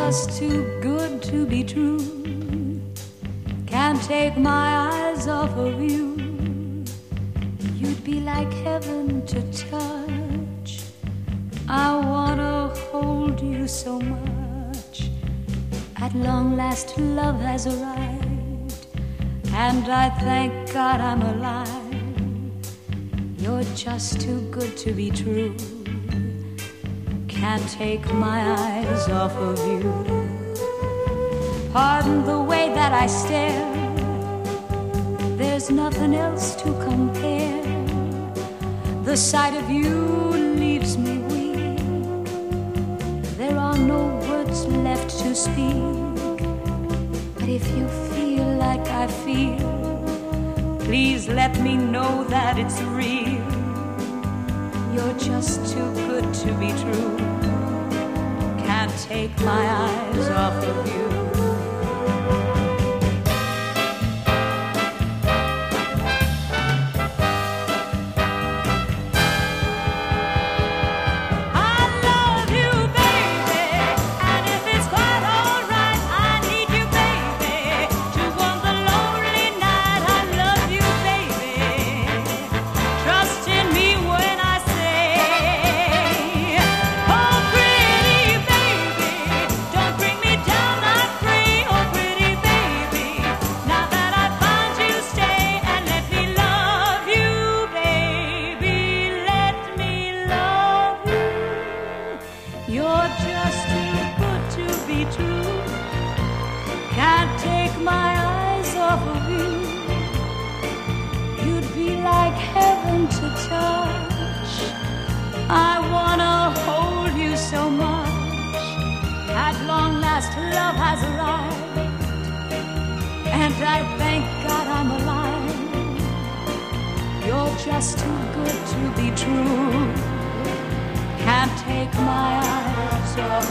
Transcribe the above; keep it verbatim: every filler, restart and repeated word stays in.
just too good to be true. Can't take my eyes off of you. You'd be like heaven to touch. I wanna hold you so much. At long last love has arrived, and I thank God I'm alive. You're just too good to be true. Can't take my eyes off of you. Pardon the way that I stare. There's nothing else to compare. The sight of you leaves me weak. There are no words left to speak. But if you feel like I feel, please let me know that it's real. You're just too good to be true. Can't take my eyes off of you. You're just too good to be true. Can't take my eyes off of you. You'd be like heaven to touch. I wanna hold you so much. At long last love has arrived, and I thank God I'm alive. You're just too good to be true. Can't take my eyes off